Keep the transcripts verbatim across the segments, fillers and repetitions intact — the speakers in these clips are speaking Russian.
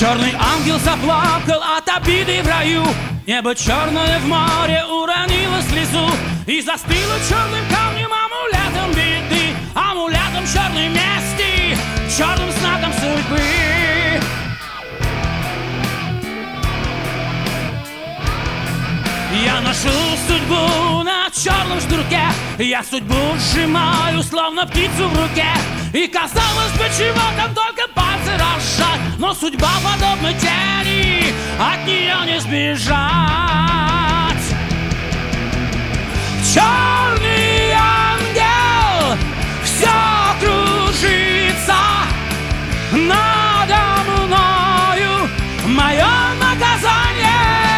Черный ангел заплакал от обиды в раю. Небо черное в море уронило слезу и застыло черным камнем, амулетом беды, амулетом черной мести, черным знаком судьбы. Я ношу судьбу на черном шнурке, я судьбу сжимаю, словно птицу в руке. И казалось бы, чего там только пальцы разжать, но судьба подобна тени, от нее не сбежать. Черный ангел, все кружится надо мною, мое наказание.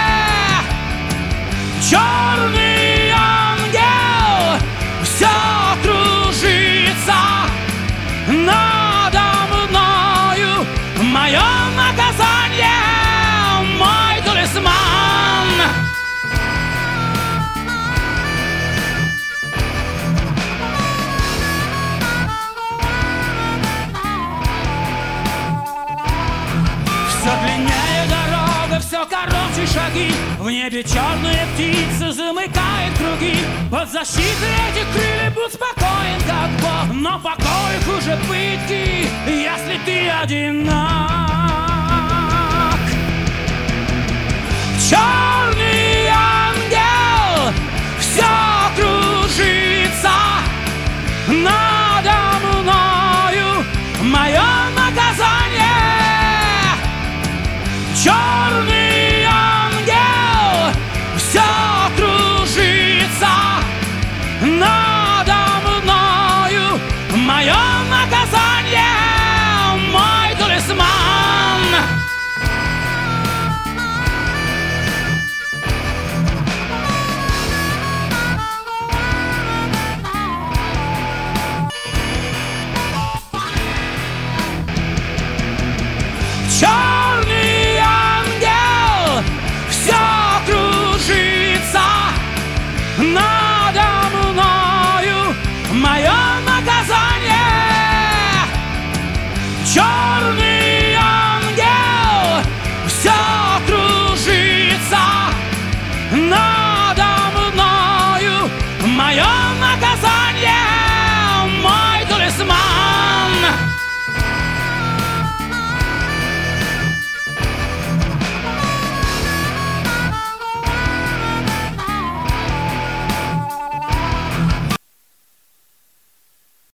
Черный ангел, все кружится надо мною, мое наказание, мой талисман. Все длиннее дорога, все короче шаги, в небе черные птицы замыкают круги. Под защитой этих крыльев будь спокоен, как Бог, но покой хуже пытки, если ты одинок. Черный